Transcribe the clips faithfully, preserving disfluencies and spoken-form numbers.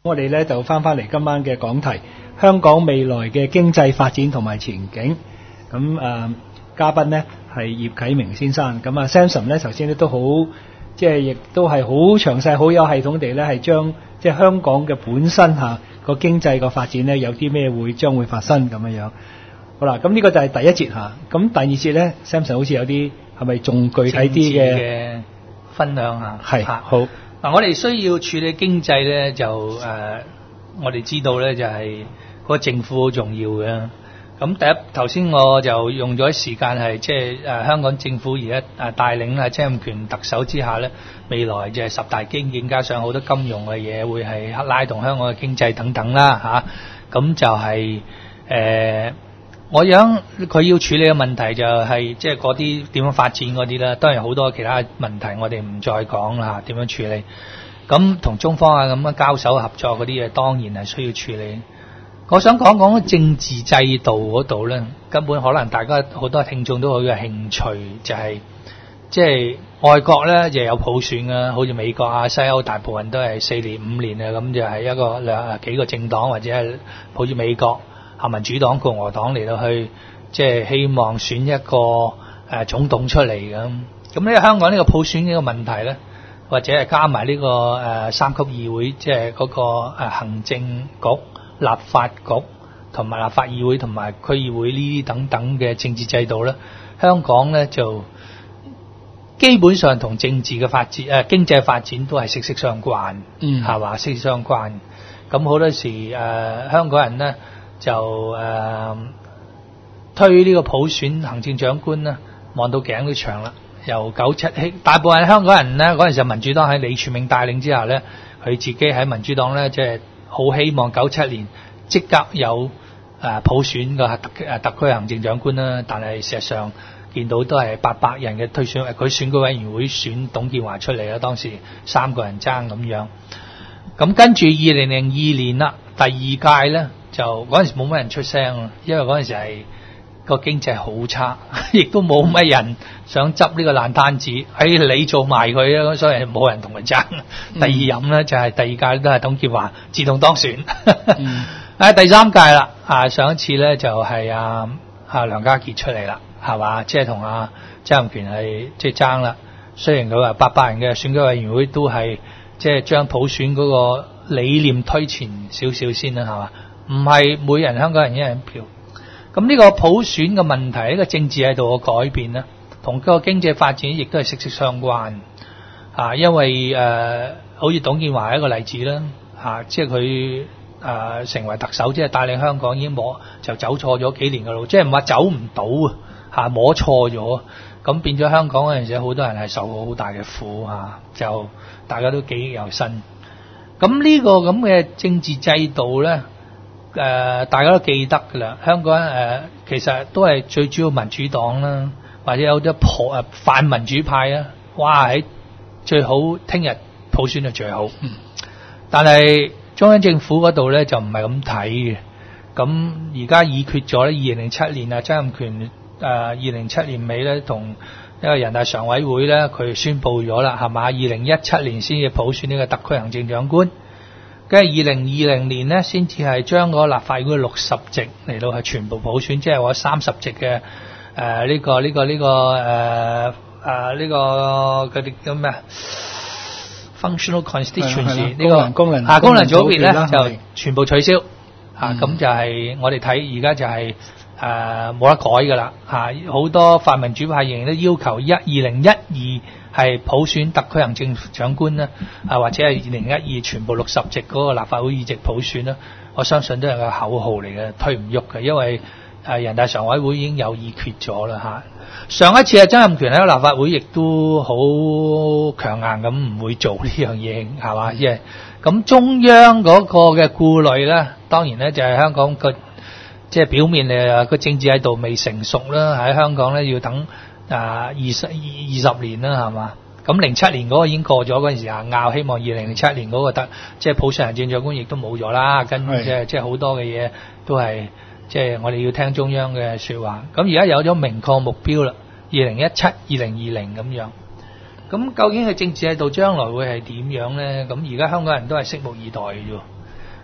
我哋咧就翻翻嚟今晚嘅講題，香港未來嘅經濟發展同埋前景。咁誒、呃，嘉賓呢係葉啟明先生。咁啊 Samson 咧，頭先咧都好，即係亦都係好詳細、好有系統地咧，係將即係香港嘅本身嚇個經濟個發展咧，有啲咩會將會發生咁樣樣。好啦，咁呢個就係第一節嚇。咁第二節咧 ，Samson 好似有啲係咪仲具體啲嘅分享下？ 係好。 嗱，我哋需要處理經濟咧，就誒、呃，我哋知道咧就係、是、個政府好重要嘅。咁第一頭先我就用咗時間係即係誒香港政府而家誒帶領啊曾蔭權特首之下咧，未來就係十大基建加上好多金融嘅嘢會係拉動香港嘅經濟等等啦嚇。咁、啊、就係、是、誒。呃我想佢要處理嘅問題就係即係嗰啲點樣發展嗰啲啦，當然好多其他問題我哋唔再講啦，點樣處理。咁同中方啊咁樣交手合作嗰啲嘢當然係需要處理。我想講講政治制度嗰度咧，根本可能大家好多聽眾都好有興趣，就係即係外國咧就有普選啊，好似美國啊、西歐大部分都係四年五年啊，咁就係一個兩幾個政黨或者係好似美國。民主黨、共和黨嚟到去，即係希望選一個誒、呃、總統出嚟咁。咁呢個香港呢個普選呢個問題咧，或者係加埋呢、這個誒、呃、三級議會，即係嗰個誒行政局、立法局同埋立法議會同埋區議會呢啲等等嘅政治制度咧，香港咧就基本上同政治嘅發展誒、呃、經濟發展都係息息相關，嗯，係嘛，息息相關。咁好多時誒、呃、香港人咧。就誒、呃、推呢個普選行政長官咧，望到頸都長啦。由九七起，大部分香港人咧嗰陣時，民主黨喺李柱銘帶領之下咧，佢自己喺民主黨咧，即係好希望九七年即刻有誒、呃、普選個特誒特區行政長官啦。但係事實上見到都係八百人嘅推選，佢選舉委員會選董建華出嚟啦。當時三個人爭咁樣。咁跟住二零零二年啦，第二屆咧。就嗰陣時冇乜人出聲，因為嗰陣時係個經濟好差，亦都冇乜人想執呢個爛攤子，喺、哎、你做埋佢啊，所以冇人同佢爭。嗯、第二任咧就係、是、第二屆都係董建華自動當選。嗯、啊第三屆啦，啊上一次咧就係、是、啊啊梁家傑出嚟啦，係嘛？即係同阿曾蔭權係即係爭啦。雖然佢話八百人嘅選舉委員會都係即係將普選嗰個理念推前少少先啦，係嘛？唔係每人香港人一人一票，咁呢個普選嘅問題，呢、呢個政治喺度嘅改變咧，同個經濟發展亦都係息息相關。啊，因為誒、呃，好似董建華一個例子啦，啊，即係佢誒成為特首，即係帶領香港已經摸就走錯咗幾年嘅路，即係唔話走唔到啊，嚇摸錯咗，咁變咗香港嗰陣時，好多人係受過好大嘅苦嚇、啊，就大家都記憶猶新。咁呢個咁嘅政治制度咧。誒、呃，大家都記得㗎啦。香港誒、呃，其實都係最主要民主黨啦，或者有啲普誒泛民主派啊。哇，喺最好聽日普選就最好。嗯、但係中央政府嗰度咧就唔係咁睇嘅。咁而家議決咗咧，二零零七年啊，曾蔭權誒二零零七年尾咧，同一個人大常委會咧，佢宣布咗啦，係嘛？二零一七年先至普選呢個特區行政長官。跟住二零二零年咧，先至係將嗰個立法會六十席嚟到係全部普選，即係話三十席嘅誒呢個呢、這個呢、這個誒誒呢個嗰啲叫咩 functional constituency 呢個功能啊功能組別咧就全部取消嚇，咁、 嗯、 就係我哋睇而家就係誒冇得改㗎啦嚇，好多泛民主派仍然都要求一二零一二。係普選特區行政長官啦，啊或者係二零一二全部六十席嗰個立法會議席普選啦，我相信都係個口號嚟嘅，推唔喐嘅，因為誒人大常委會已經有議決咗啦嚇。上一次啊，曾蔭權喺立法會亦都好強硬咁唔會做呢樣嘢，係嘛？因為咁中央嗰個嘅顧慮咧，當然咧就係香港個即係表面誒個政治喺度未成熟啦，喺香港咧要等。啊，二十二二十年啦，係嘛？咁零七年嗰個已經過咗嗰陣時啊，拗希望二零零七年嗰個得，即係普選行政長官亦都冇咗啦。跟即係即係好多嘅嘢都係即係我哋要聽中央嘅説話。咁而家有咗明確目標啦，二零一七、二零二零咁樣。咁究竟係政治制度將來會係點樣咧？咁而家香港人都係拭目以待嘅啫。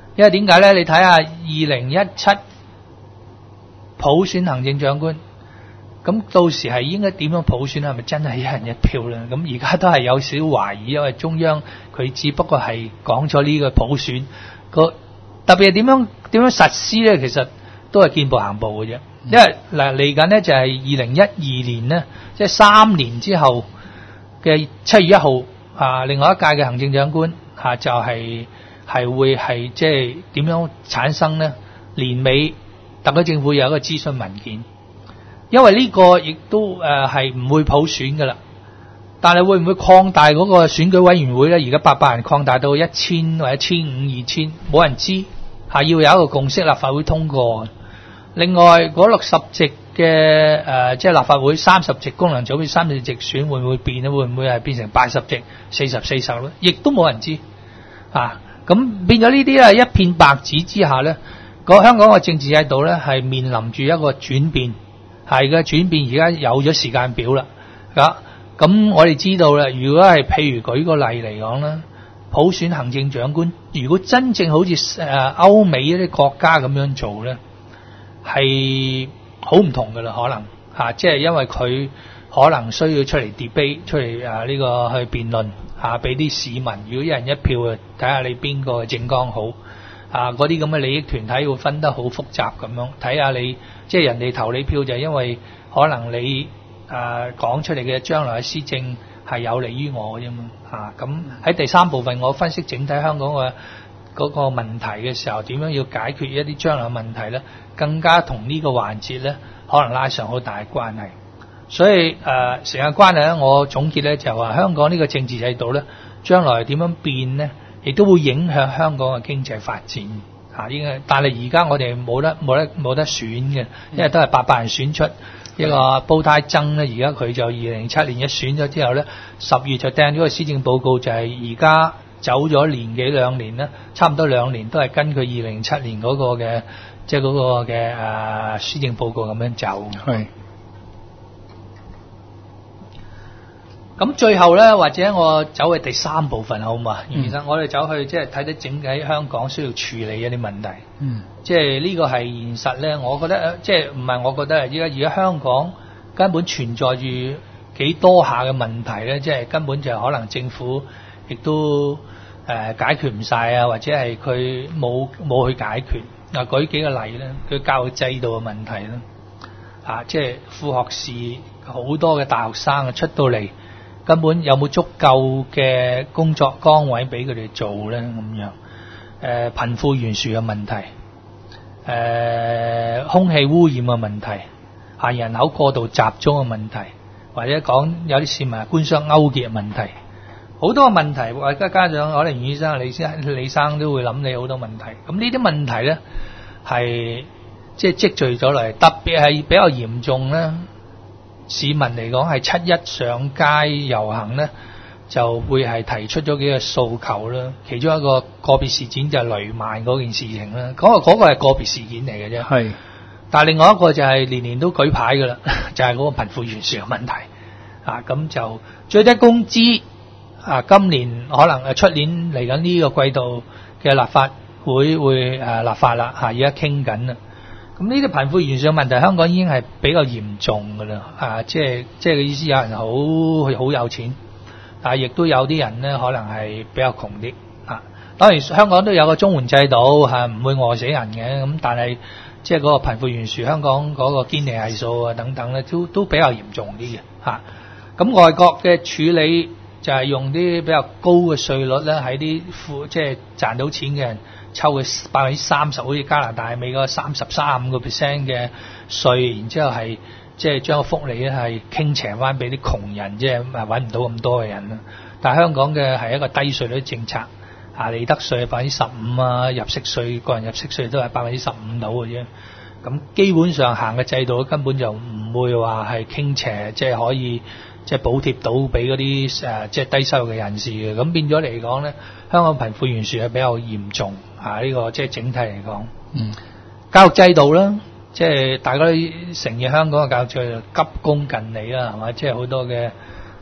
因為點解咧？你睇下二零一七普選行政長官，咁到時係應該點樣普選？係咪真係一人一票咧？咁而家都係有少少懷疑，因為中央佢只不過係講咗呢個普選，個特別係點樣點樣實施咧？其實都係見步行步嘅啫。因為嗱嚟緊咧就係二零一二年咧，即係三年之後嘅七月一號啊，另外一屆嘅行政長官啊就係、是。係會係即係點樣產生呢？年尾特區政府有一個諮詢文件，因為呢個亦都誒係唔會普選噶啦，但係會唔會擴大嗰個選舉委員會呢？而家八百人擴大到一千或者千五、二千，冇人知係要有一個共識，立法會通過。另外嗰六十席嘅誒即係立法會三十席功能組別三十席直選會唔會變呢？會唔會係變成八十席、四十四十咧？亦都冇人知啊！咁變咗呢啲咧，一片白紙之下咧，個香港嘅政治制度咧係面臨住一個轉變，係嘅轉變。而家有咗時間表啦，咁咁我哋知道啦。如果係譬如舉個例嚟講啦，普選行政長官，如果真正好似誒歐美一啲國家咁樣做咧，係好唔同噶啦，可能嚇，即係因為佢可能需要出嚟 debate， 出嚟誒呢個去辯論。嚇，俾啲市民，如果一人一票啊，睇下你邊個政綱好啊？嗰啲咁嘅利益團體會分得好複雜咁樣，睇下你即係人哋投你票就係因為可能你誒講出嚟嘅將來嘅施政係有利於我啫嘛嚇。咁喺第三部分我分析整體香港嘅嗰個問題嘅時候，點樣要解決一啲將來嘅問題咧，更加同呢個環節咧可能拉上好大嘅關係。所以誒時間關係咧，我總結咧就話香港呢個政治制度咧，將來點樣變咧，亦都會影響香港嘅經濟發展嚇。應該，但係而家我哋冇得冇得冇得選嘅，因為都係八百人選出一個煲呔曾咧。而家佢就二零零七年一選咗之後咧，十月就掟咗個施政報告，就係而家走咗年幾兩年啦，差唔多兩年都係跟佢二零零七年嗰個嘅即係嗰個嘅誒施政報告咁樣走。 係。 咁最後咧，或者我走去第三部分好嘛？其實我哋走去即係睇睇整體香港需要處理一啲問題。嗯，即係呢個係現實咧。我覺得即係唔係我覺得，而家而家香港根本存在住幾多下嘅問題咧，即係根本就可能政府亦都誒、呃、解決唔晒啊，或者係佢冇冇去解決。嗱，舉幾個例咧，佢教育制度嘅問題啦，啊，即係副學士好多嘅大學生啊出到嚟。根本有冇足夠嘅工作崗位俾佢哋做咧？咁樣誒、呃，貧富懸殊嘅問題，誒、呃，空氣污染嘅問題，嚇人口過度集中嘅問題，或者講有啲市民官商勾結嘅問題，好多問題。或者家長可能袁醫生、李生、李生都會諗你好多問題。咁呢啲問題咧係即係積聚咗嚟，特別係比較嚴重咧。市民嚟講係七一上街遊行咧，就會係提出咗幾個訴求啦。其中一個個別事件就係雷曼嗰件事情啦。嗰、嗰個嗰、嗰個係個別事件嚟嘅啫。係，但係另外一個就係年年都舉牌㗎啦，就係、係、嗰個貧富懸殊嘅問題。啊，咁就最低工資啊，今年可能誒出年嚟緊呢個季度嘅立法會會誒、啊、立法啦。嚇、啊，而家傾緊啦。咁呢啲貧富懸殊嘅問題，香港已經係比較嚴重㗎啦，啊，即係即係嘅意思，有人好好有錢，但係亦都有啲人咧，可能係比較窮啲，啊，當然香港都有個綜援制度，嚇唔會餓死人嘅，咁但係即係嗰個貧富懸殊，香港嗰個堅尼係數啊等等咧，都都比較嚴重啲嘅，嚇。咁外國嘅處理就係用啲比較高嘅稅率咧，喺啲富即係賺到錢嘅人。抽佢百分之三十，好似加拿大、美國三十三五個 percent 嘅稅，然之後係即係將個福利咧係傾斜翻俾啲窮人，即係揾唔到咁多嘅人啦。但係香港嘅係一個低稅率政策，啊利得稅百分之十五啊，入息稅個人入息稅都係百分之十五到嘅啫。咁基本上行嘅制度根本就唔會話係傾斜，即係可以即係補貼到俾嗰啲誒即係低收入嘅人士嘅。咁變咗嚟講咧，香港貧富懸殊係比較嚴重。啊！呢、這個即係整體嚟講，嗯，教育制度啦，即係大家都承認香港嘅教育制度急功近利啦，係嘛？即係好多嘅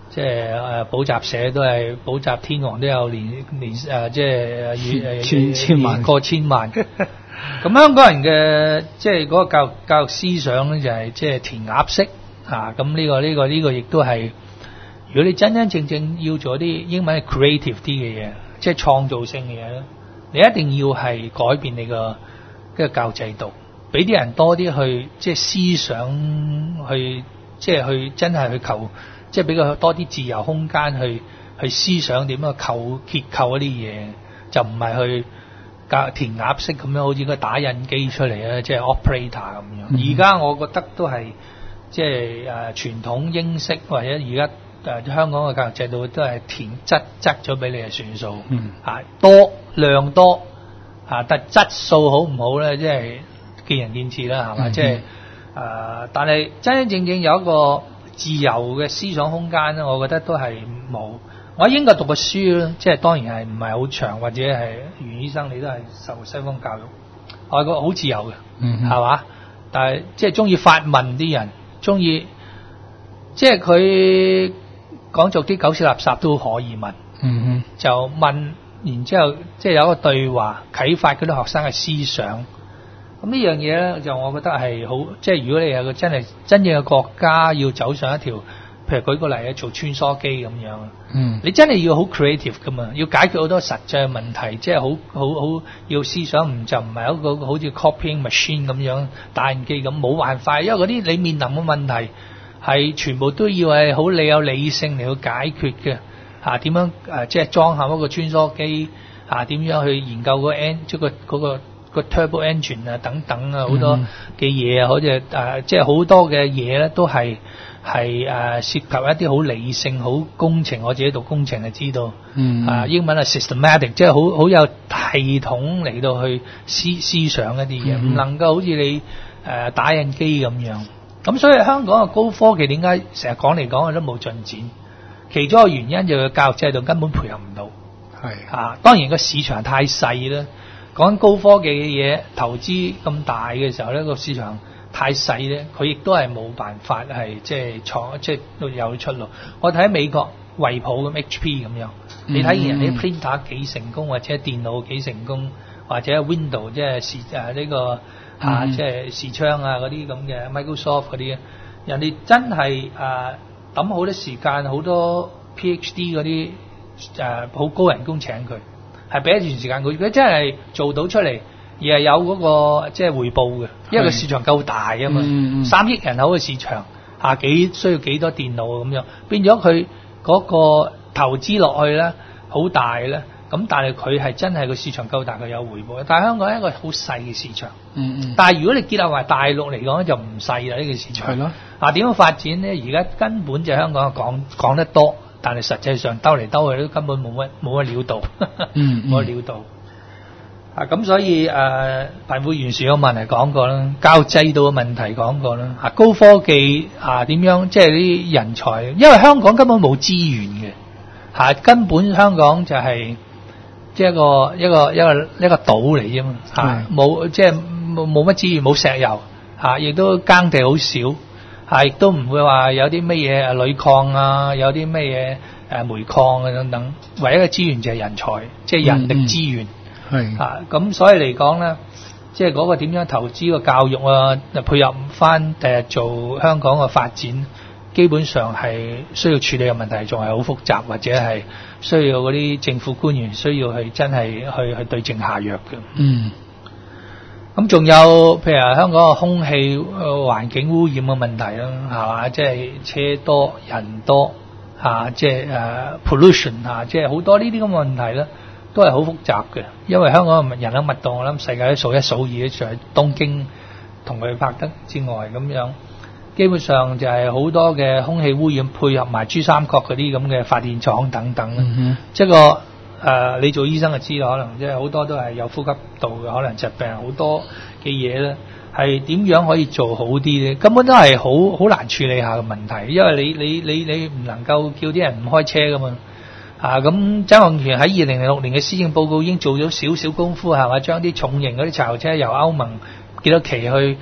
即係誒補習社都係補習天王都有年年誒即係誒千千萬過千萬。咁香港人嘅即係嗰個教育教育思想咧就係即係填鴨式啊！咁呢個呢個呢個亦都係，如果你真真正正要做啲英文係 creative 啲嘅嘢，即係創造性嘅嘢咧，你一定要係改變你個嘅教育制度，俾啲人多啲去即係思想去即係去真係去求，即係俾佢多啲自由空間去去思想點樣構結構嗰啲嘢，就唔係去教填鴨式咁樣，好似個打印機出嚟咧，即係 operator 咁樣。而家、嗯、我覺得都係即係誒傳統英式或者而家誒香港嘅教育制度都係填質質咗俾你係算數， 嗯啊多量多啊，但質素好唔好咧，即係見仁見智啦，係嘛？即係誒，但係真真正正有一個自由嘅思想空間咧，我覺得都係冇。我喺英國讀過書啦，即係當然係唔係好長，或者係袁醫生你都係受西方教育，外國好自由嘅， 嗯係嘛？但係即係中意發問啲人，中意即係佢講俗啲狗屎垃圾都可以問， 嗯哼， 就問，然之後即係有一個對話，啟發嗰啲學生嘅思想。咁呢樣嘢咧，就我覺得係好，即係如果你有個真係真正嘅國家要走上一條，譬如舉個例啊，做穿梭機咁樣， 嗯， 你真係要好 creative 噶嘛，要解決好多實際嘅問題，即係好好好要思想，唔就唔係一個好似 copying machine 咁樣打印機咁，冇辦法，因為嗰啲你面臨嘅問題係全部都要係好你有理性嚟去解決嘅嚇，點樣誒即係裝下一個穿梭機嚇，點樣去研究個 en 即係個嗰個個 turbo engine 啊等等啊好多嘅嘢啊，好似誒即係好多嘅嘢咧都係。係誒、呃、涉及一啲好理性、好工程，我自己讀工程就知道。嗯。啊，英文係 systematic，即係好好有系統嚟到去思思想一啲嘢，唔、嗯、能夠好似你誒、呃、打印機咁樣。咁所以香港嘅高科技點解成日講嚟講去都冇進展？其中一個原因就係教育制度根本配合唔到。係。啊，當然個市場太細啦。講高科技嘅嘢，投資咁大嘅時候咧，個市場太細咧，佢亦都係冇辦法係即係創即係有出路。我睇美國惠普咁 H P 咁樣，你睇見人哋 printer 幾成功，或者電腦幾成功，或者 Windows 即係視誒呢個嚇即係視窗啊嗰啲咁嘅 Microsoft 嗰啲，人哋真係誒抌好多時間，好多 PhD 嗰啲誒好高人工請佢，係俾一段時間佢，佢真係做到出嚟。而係有嗰、那個即係回報嘅，因為個市場夠大啊嘛，三、嗯、億人口嘅市場嚇幾需要幾多電腦咁樣，變咗佢嗰個投資落去咧好大咧，咁但係佢係真係個市場夠大，佢有回報。但係香港係一個好細嘅市場，嗯嗯，但係如果你結合埋大陸嚟講咧，就唔細啦呢個市場。係咯，嗱點樣發展咧？而家根本就香港講講得多，但係實際上兜嚟兜去都根本冇乜冇乜料到，嗯冇乜料到。啊，咁所以誒貧富懸殊嘅問題講過啦，教育制度嘅問題講過啦，啊高科技啊點樣即係啲人才，因為香港根本冇資源嘅，嚇、啊、根本香港就係即係一個一個一個一個島嚟啫嘛，嚇冇即係冇冇乜資源，冇石油嚇，亦、啊、都耕地好少嚇，亦、啊、都唔會話有啲乜嘢誒鋁礦啊，有啲乜嘢誒煤礦啊等等，唯一嘅資源就係人才，即係人力資源。嗯嗯係啊，咁所以嚟講咧，即係嗰個點樣投資個教育啊，配合翻誒做香港嘅發展，基本上係需要處理嘅問題，仲係好複雜，或者係需要嗰啲政府官員需要去真係去去對症下藥嘅。嗯。咁仲有譬如香港嘅空氣環境污染嘅問題啦，係嘛？即係車多人多嚇，即係誒 pollution 嚇，即係好多呢啲咁嘅問題咧。都係好複雜嘅，因為香港嘅人口密度，我諗世界都數一數二，除咗東京同佢拍得之外，咁樣基本上就係好多嘅空氣污染配合埋珠三角嗰啲咁嘅發電廠等等。嗯哼，即係個誒、呃，你做醫生就知啦，可能即係好多都係有呼吸道嘅可能疾病，好多嘅嘢咧，係點樣可以做好啲咧？根本都係好好難處理下嘅問題，因為你你你你唔能夠叫啲人唔開車噶嘛。啊，咁曾蔭權喺二零零六年嘅施政報告已經做咗少少功夫，係嘛？將啲重型嗰啲柴油車由歐盟幾多期去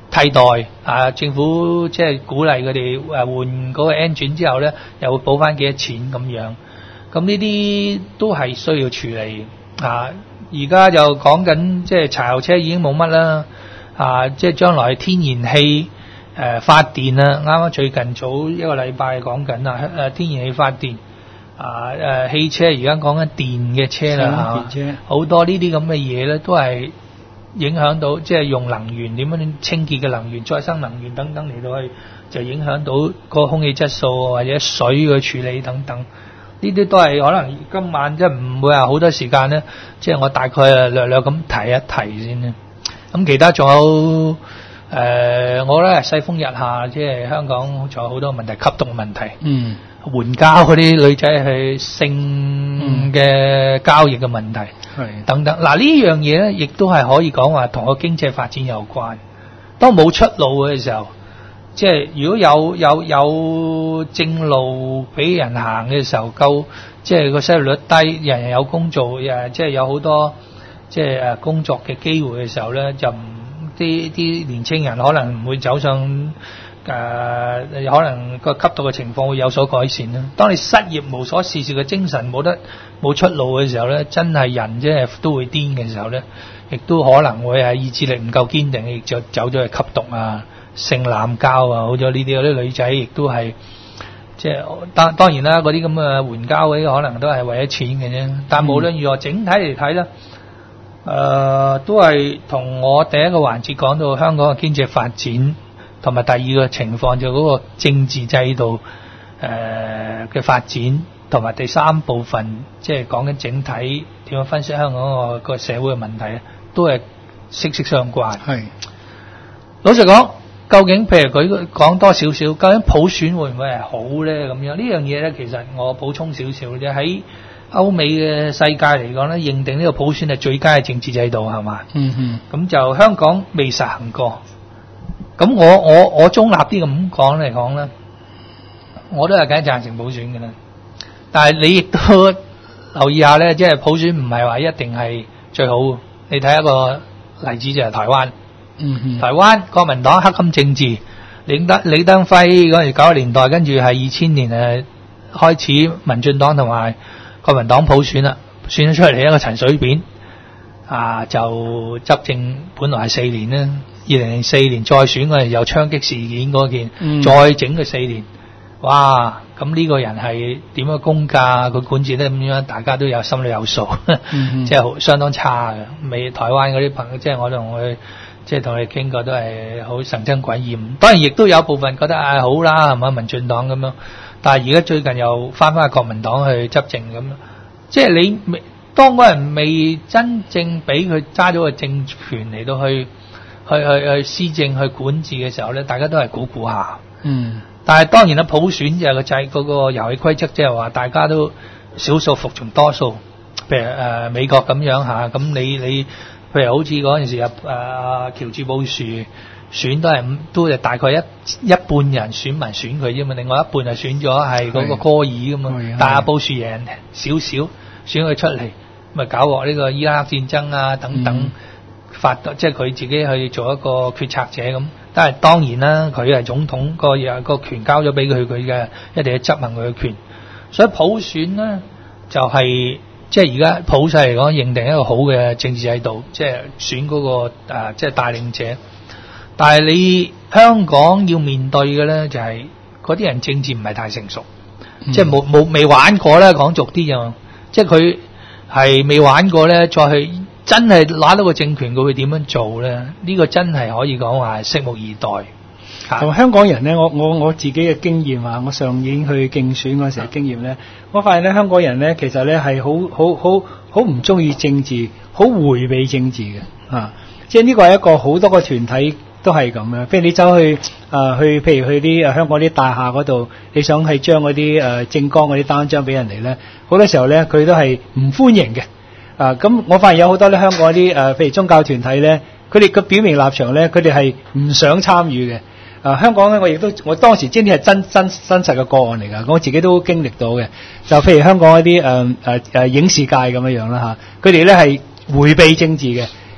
替代啊，政府即係鼓勵佢哋誒換嗰個 engine 之後咧，又會補翻幾多錢咁樣。咁呢啲都係需要處理啊。而家就講緊即係柴油車已經冇乜啦，啊，即係將來天然氣誒、呃、發電啦。啱啱最近早一個禮拜講緊啊，誒天然氣發電啊，誒、呃、汽車而家講緊電嘅車啦， 電車好多呢啲咁嘅嘢咧，都係影響到即係用能源點樣清潔嘅能源、再生能源等等嚟到去，就影響到個空氣質素或者水嘅處理等等。呢啲都係可能今晚即係唔會話好多時間咧，即係我大概略略咁提一提先啦。咁其他仲有誒、呃，我覺得世風日下，即係香港仲有好多問題，吸毒問題， 嗯， 援交嗰啲女仔去性嘅交易嘅問題， 係等等。嗱呢樣嘢咧，亦都係可以講話同個經濟發展有關。當冇出路嘅時候，即係如果有有有正路俾人行嘅時候，夠即係個失業率低，人人有工做，誒即係有好多即係誒工作嘅機會嘅時候咧，就唔啲啲年青人可能唔會走上誒、呃，可能個吸毒嘅情況會有所改善啦。當你失業無所事事嘅精神冇得冇出路嘅時候咧，真係人即係都會癲嘅時候咧，亦都可能會係意志力唔夠堅定，亦就走咗去吸毒啊。性濫交啊，好咗呢啲嗰啲女仔，亦都係即係當當然啦，嗰啲咁嘅援交嗰啲可能都係為咗錢嘅啫。但無論如何，整體嚟睇咧，誒、呃、都係同我第一個環節講到香港嘅經濟發展，同埋第二個情況就嗰個政治制度誒嘅、呃、發展，同埋第三部分即係講緊整體點樣分析香港個個社會嘅問題咧，都係息息相關。 係老實講。究竟譬如佢講多少少，究竟普選會唔會係好咧？咁樣呢樣嘢咧，其實我補充少少嘅啫。喺歐美嘅世界嚟講咧，認定呢個普選係最佳嘅政治制度，係嘛？ 嗯嗯。 咁就香港未實行過。咁我我我中立啲咁講嚟講咧，我都係梗係贊成普選嘅啦。但係你亦都留意下咧，即係普選唔係話一定係最好。你睇一個例子就係台灣。 嗯嗯， 台灣國民黨黑金政治，李登李登輝嗰陣時九十年代，跟住係二千年誒開始民進黨同埋國民黨普選啦，選咗出嚟一個陳水扁啊，就執政本來係四年啦，二零零四年再選嗰陣有槍擊事件嗰件，嗯、再整佢四年，哇！咁呢個人係點樣公價？佢管治得咁樣，大家都有心裏有數，即係好相當差嘅。美台灣嗰啲朋友，即係我同佢。即係同你傾過都係好神憎鬼厭，當然亦都有部分覺得啊好啦，係嘛民進黨咁樣，但係而家最近又翻返去國民黨去執政咁，即係你未當嗰人未真正俾佢揸咗個政權嚟到去去去去施政去管治嘅時候咧，大家都係估估下。嗯。但係當然啦，普選就係個制嗰個遊戲規則，即係話大家都少數服從多數，譬如誒、呃、美國咁樣嚇，咁你你。譬如好似嗰陣時啊，誒喬治布殊選都係都係大概一一半人選民選佢啫嘛，另外一半係選咗係嗰個戈爾咁嘛，但係布殊贏少少，選佢出嚟，咪搞鑊呢個伊拉克戰爭啊等等，嗯、發即係佢自己去做一個決策者咁。但係當然啦，佢係總統個嘢個權交咗俾佢，佢嘅一定要執行佢嘅權，所以普選咧就係、是。即係而家普世嚟講，認定一個好嘅政治制度，即係選嗰、那個、呃、即係帶領者。但係你香港要面對嘅咧，就係嗰啲人政治唔係太成熟，嗯、即係冇冇未玩過咧，講俗啲就，即係佢係未玩過咧，再去真係攞到個政權，佢會點樣做咧？呢、這個真係可以講話係拭目以待。 同香港人咧，我我我自己嘅經驗啊，我上年去競選嗰時嘅經驗咧，我發現咧香港人咧其實咧係好好好好唔中意政治，好迴避政治嘅啊！即係呢個係一個好多個團體都係咁樣。譬如你走去啊去，譬如去啲誒香港啲大廈嗰度，你想係將嗰啲誒政綱嗰啲單張俾人哋咧，好多時候咧佢都係唔歡迎嘅啊！咁我發現有好多咧香港啲誒譬如宗教團體咧，佢哋嘅表明立場咧，佢哋係唔想參與嘅。啊，香港咧，我亦都我當時知呢係真真真實嘅個案嚟㗎，我自己都經歷到嘅。就譬如香港一啲誒誒誒影視界咁樣樣啦嚇，佢哋咧係迴避政治嘅，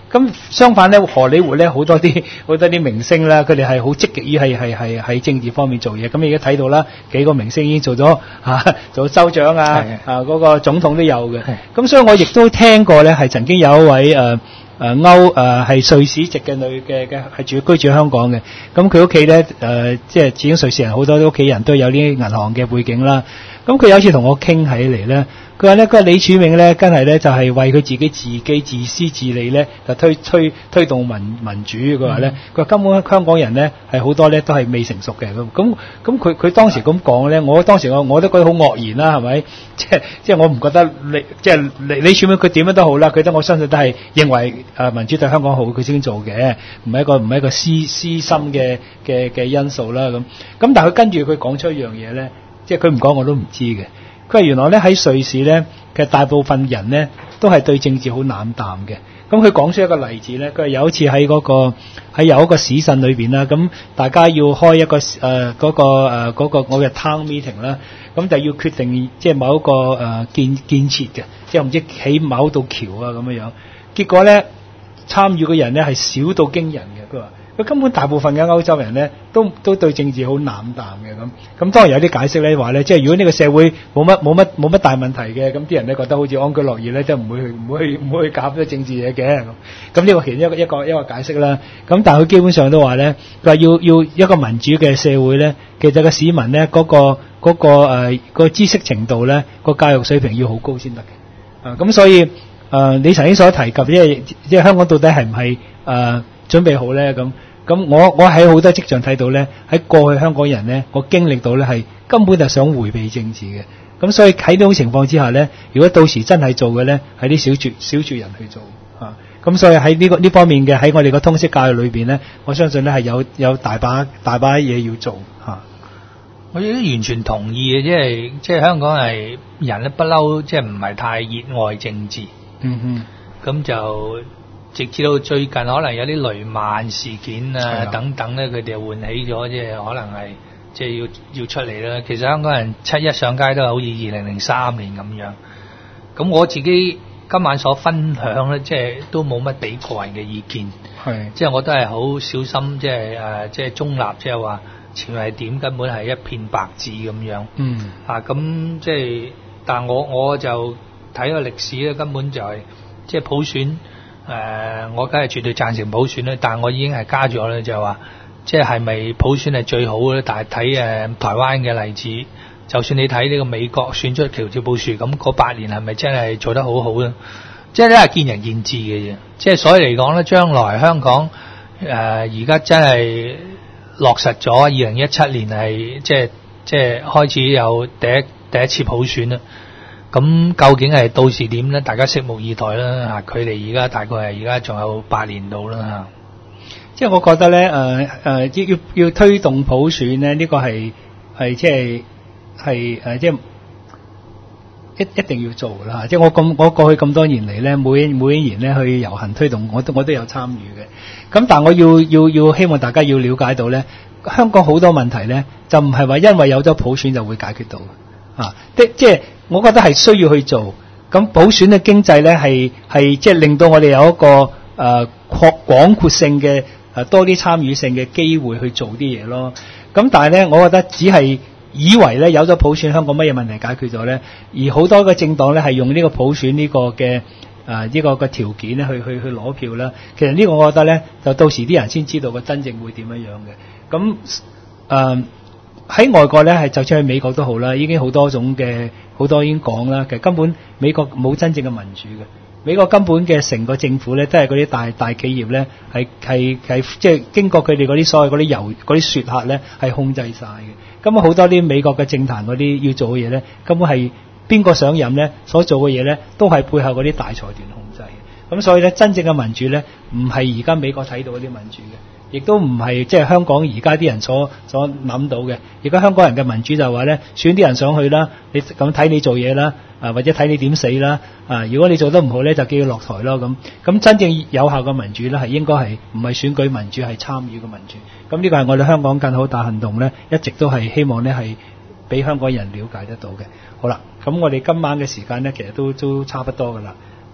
咁相反咧，荷里活咧好多啲好多啲明星啦，佢哋係好積極於係係係喺政治方面做嘢。咁你而家睇到啦，幾個明星已經做咗嚇、啊、做州長啊，啊嗰、那個總統都有嘅。咁所以我亦都聽過咧，係曾經有一位誒誒歐誒係瑞士籍嘅女嘅嘅係住居住香港嘅。咁佢屋企咧誒即係始終瑞士人好多屋企人都有啲銀行嘅背景啦。咁佢有一次同我傾起嚟咧。佢話咧，佢話李柱銘咧，真係咧就係、是、為佢自己自己自私自利咧，就推推推動民民主。佢話咧，佢話根本香港人咧係好多咧都係未成熟嘅。咁咁咁佢佢當時咁講咧，我當時我我都覺得好愕然啦，係咪？即係即係我唔覺得李即係李李柱銘佢點樣都好啦，佢都我相信都係認為誒民主對香港好，佢先做嘅，唔係一個唔係一個私私心嘅嘅嘅因素啦。咁咁但係佢跟住佢講出一樣嘢咧，即係佢唔講我都唔知嘅。佢話原來咧喺瑞士咧，其實大部分人咧都係對政治好冷淡嘅。咁佢講出一個例子咧，佢話有一次喺嗰、那個喺有一個市鎮裏邊啦，咁大家要開一個誒嗰、呃那個誒嗰、呃那個我嘅 town meeting 啦，咁就要決定即係某一個誒、呃、建建設嘅，即係唔知起某道橋啊咁樣樣。結果咧參與嘅人咧係少到驚人嘅。佢話。佢根本大部分嘅歐洲人咧，都都對政治好冷淡嘅咁。咁當然有啲解釋咧，話咧，即係如果呢個社會冇乜冇乜冇乜大問題嘅，咁啲人咧覺得好似安居樂業咧，即係唔會去唔會去唔會去搞啲政治嘢嘅。咁咁呢個其中一個一個一個解釋啦。咁但係佢基本上都話咧，佢話要要一個民主嘅社會咧，其實個市民咧嗰、嗰個嗰、嗰個誒、呃嗰個知識程度咧，個教育水平要好高先得嘅。啊，咁所以誒、呃，你曾經所提及，即係即係香港到底係唔係誒準備好咧？咁咁我我喺好多跡象睇到咧，喺過去香港人咧，我經歷到咧係根本就想迴避政治嘅。咁所以喺呢種情況之下咧，如果到時真係做嘅咧，係啲小撮小撮人去做嚇。咁、啊、所以喺呢個呢方面嘅喺我哋個通識教育裏邊咧，我相信咧係有有大把大把嘢要做嚇。啊、 我亦都完全同意嘅，即係即係香港係人咧不嬲，即係唔係太熱愛政治。 嗯哼， 咁就。直至到最近可能有啲雷曼事件啊等等咧，佢哋喚起咗，即係可能係即係要要出嚟啦。其實香港人七一上街都係好似二零零三年咁樣。咁我自己今晚所分享咧，即係都冇乜俾個人嘅意見，係即係我都係好小心，即係誒即係中立，即係話前面係點，根本係一片白紙咁樣。嗯啊，咁即係，但我我就睇個歷史咧，根本就係、是、即係普選。誒、呃，我梗係絕對贊成普選咧，但係我已經係加咗咧，就係話，即係係咪普選係最好咧？但係睇誒台灣嘅例子，就算你睇呢個美國選出喬治布殊，咁嗰八年係咪真係做得好好咧？即係都係見仁見智嘅啫。即係所以嚟講咧，將來香港誒而家真係落實咗二零一七年係即係即係開始有第一第一次普選啦。咁究竟係到時點咧？大家拭目以待啦嚇！佢哋而家大概係而家仲有八年到啦嚇。 即係我覺得咧，誒、呃、誒、呃、要要要推動普選咧，呢、這個係係即係係誒即係一一定要做啦。即係我咁我過去咁多年嚟咧，每每一年咧去遊行推動，我都我都有參與嘅。咁但係我要要要希望大家要了解到咧，香港好多問題咧，就唔係話因為有咗普選就會解決到啊！即即係。我覺得係需要去做，咁普選嘅經濟咧係係即係令到我哋有一個誒擴廣闊性嘅誒、呃、多啲參與性嘅機會去做啲嘢咯。咁但係咧，我覺得只係以為咧有咗普選，香港乜嘢問題解決咗咧？而好多嘅政黨咧係用呢個普選呢個嘅誒呢個嘅條件咧去去去攞票啦。其實呢個我覺得咧，就到時啲人先知道個真正會點樣樣嘅。咁誒喺外國咧係就算去美國都好啦，已經好多種嘅。好多已經講啦，其實根本美國冇真正嘅民主嘅。美國根本嘅成個政府咧，都係嗰啲大大企業咧，係係係即係經過佢哋嗰啲所謂嗰啲遊嗰啲說客咧，係控制晒嘅。根本好多啲美國嘅政壇嗰啲要做嘅嘢咧，根本係邊個上任咧，所做嘅嘢咧，都係背後嗰啲大財團控制嘅。咁所以咧，真正嘅民主咧，唔係而家美國睇到嗰啲民主嘅。亦都唔係即係香港而家啲人所所諗到嘅。而家香港人嘅民主就係話咧，選啲人上去啦，你咁睇你做嘢啦，啊或者睇你點死啦，啊如果你做得唔好咧，就叫佢落台咯咁。咁真正有效嘅民主咧，係應該係唔係選舉民主，係參與嘅民主。咁呢個係我哋香港更好大行動咧，一直都係希望咧係俾香港人了解得到嘅。好啦，咁我哋今晚嘅時間咧，其實都都差不多噶啦。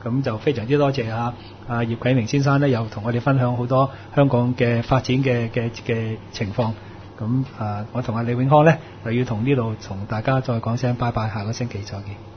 咁就非常之多謝啊啊葉啟明先生咧，又同我哋分享好多香港嘅發展嘅嘅嘅情況。咁啊，我同阿李永康咧就要同呢度同大家再講聲拜拜，下個星期再見。